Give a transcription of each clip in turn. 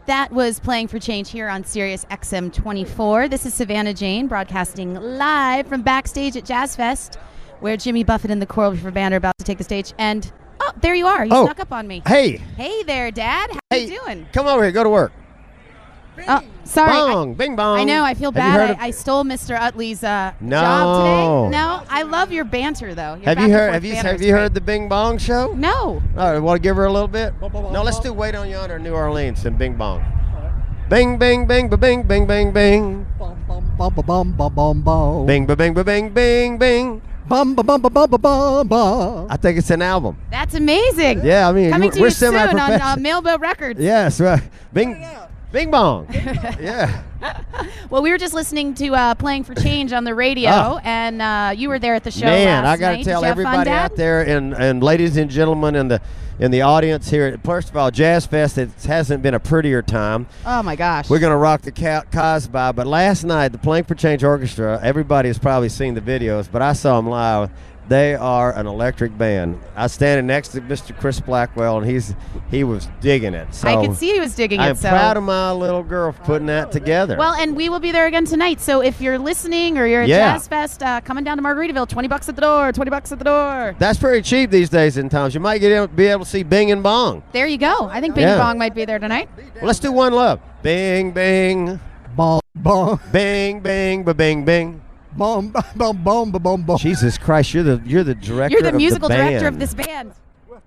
That was Playing for Change here on Sirius XM 24. This is Savannah Jane broadcasting live from backstage at Jazz Fest, where Jimmy Buffett and the Coral Reefer Band are about to take the stage. And, oh, there you are. You snuck up on me. Hey. Hey there, Dad. How you doing? Come over here. Go to work. Oh, sorry. Bong. Bing bong. I know. I feel bad. I stole Mr. Utley's job today. No. I love your banter, though. Have you heard the Bing Bong show? No. All right. Want to give her a little bit? No, let's do Wait on Yonder in New Orleans and Bing Bong. Bing, bing, bing, ba, bing, bing, bing, bing. Bum, bum, bum, bum, bum, bum, bum. Bing, ba, bing, ba, bing, bing, bing. Bum, bum, bum, bum, bum, bum, bum. I think it's an album. That's amazing. Yeah, I mean, coming to we're you soon on semi-professional. Mailboat Records. Yes, right. Bing Bong. Yeah. Well, we were just listening to Playing for Change on the radio, and you were there at the show Man, last I got to night. tell Did you have fun, everybody Dad? out there and ladies and gentlemen in the audience here. First of all, Jazz Fest, it hasn't been a prettier time. Oh, my gosh. We're going to rock the Casbah. But last night, the Playing for Change Orchestra, everybody has probably seen the videos, but I saw them live. They are an electric band. I was standing next to Mr. Chris Blackwell, and he was digging it. So I could see he was digging I'm it. So proud of my little girl for putting that together. Well, and we will be there again tonight. So if you're listening or you're at Jazz Fest, coming down to Margaritaville, $20 at the door, $20 at the door. That's pretty cheap these days in towns. You might be able to see Bing and Bong. There you go. I think Bing and Bong might be there tonight. Well, let's do One Love. Bing, bing. Bong, bong. Bing, bing, ba-bing, bing. Bum, bum, bum, bum, bum, bum. Jesus Christ, you're the director. You're the musical of the band. director of this band. Well,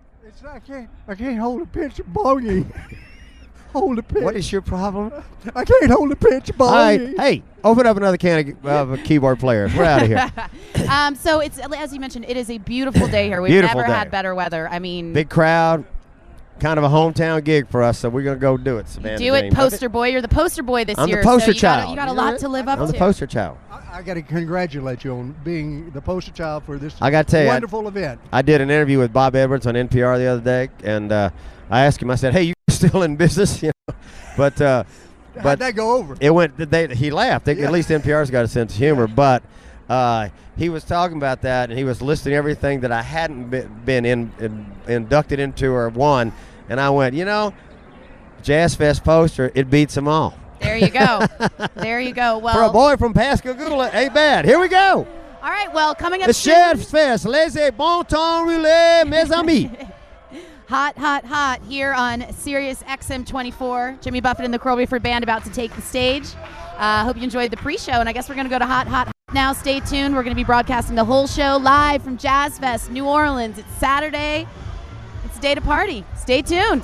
I can't hold a pinch of bonging. Hold a pinch. What is your problem? I can't hold a pinch of All right, bonging. hey, open up another can of keyboard players. We're out of here. So it's, as you mentioned, it is a beautiful day here. We've Beautiful never day. had better weather. I mean, Big crowd, kind of a hometown gig for us, so we're going to go do it, Savannah. do it, Jane. poster boy. You're the poster boy this I'm year. the poster so child. You got a lot to live up I'm to. the poster child. I got to congratulate you on being the poster child for this I got to tell you, wonderful event. I did an interview with Bob Edwards on NPR the other day, and I asked him, I said, hey, you still in business? You know? But How'd that go over? it went. He laughed. At least NPR's got a sense of humor. But he was talking about that, and he was listing everything that I hadn't been inducted into or won. And I went, Jazz Fest poster, it beats them all. There you go. There you go. Well, For a boy from Pascagoula, ain't bad. Here we go. all right. Well, coming up The soon, Jazz Fest. Laissez bon temps rouler, mes amis. hot here on Sirius XM 24. Jimmy Buffett and the Coral Reefer Band about to take the stage. Hope you enjoyed the pre-show, and I guess we're going to go to hot now. Stay tuned. We're going to be broadcasting the whole show live from Jazz Fest, New Orleans. It's Saturday. It's a day to party. Stay tuned.